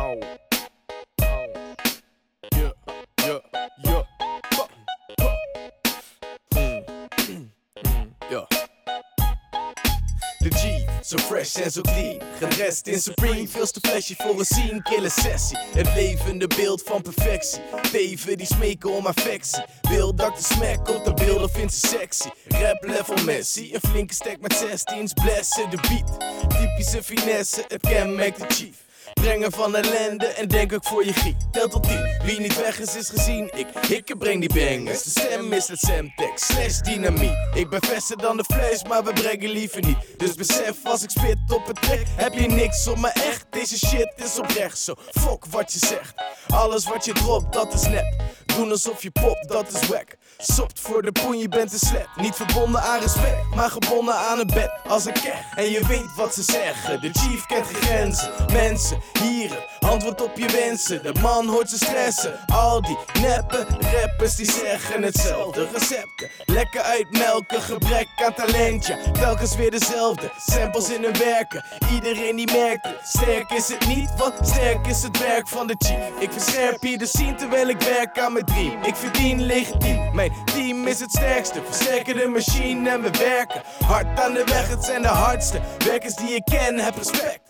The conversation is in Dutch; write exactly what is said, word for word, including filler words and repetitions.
Au. Au. Yeah, yeah, yeah. Huh. Huh. Mm. Mm. Mm. Yeah. De G, zo fresh en zo clean. Gedressed in Supreme, veel te flashy voor een scene. Kille sessie, het levende beeld van perfectie. Teven die smeken om affectie. Wil dat ik de smack op de beelden vindt ze sexy. Rap level Messi, een flinke stack met zestien's. Blessen de beat, typische finesse, het kenmerkt de chief. Brengen van ellende en denk ook voor je giet. Tel tot tien, wie niet weg is is gezien. Ik hikken breng die bangers, de stem is het Semtex slash dynamiet. Ik ben verser dan de flash, maar we brengen liever niet. Dus besef als ik spit op het trek, heb je niks op me echt. Deze shit is oprecht zo, fuck wat je zegt. Alles wat je dropt, dat is nep. Doen alsof je popt, dat is wack. Sopt voor de poen, je bent een slet. Niet verbonden aan respect, maar gebonden aan een bed. Als een keg, en je weet wat ze zeggen. De chief kent geen grenzen. Mensen, hieren, antwoord op je wensen. De man hoort ze stressen. Al die neppe rappers die zeggen hetzelfde. Recepten, lekker uitmelken, gebrek aan talentje. Telkens weer dezelfde, samples in hun werken. Iedereen die merkt het, sterk is het niet, want sterk is het werk van de chief. Ik verscherp hier de scene terwijl ik werk aan mijn dream. Ik verdien legitiem, mijn team is het sterkste. Versterken de machine en we werken hard aan de weg, het zijn de hardste werkers die ik ken, heb respect.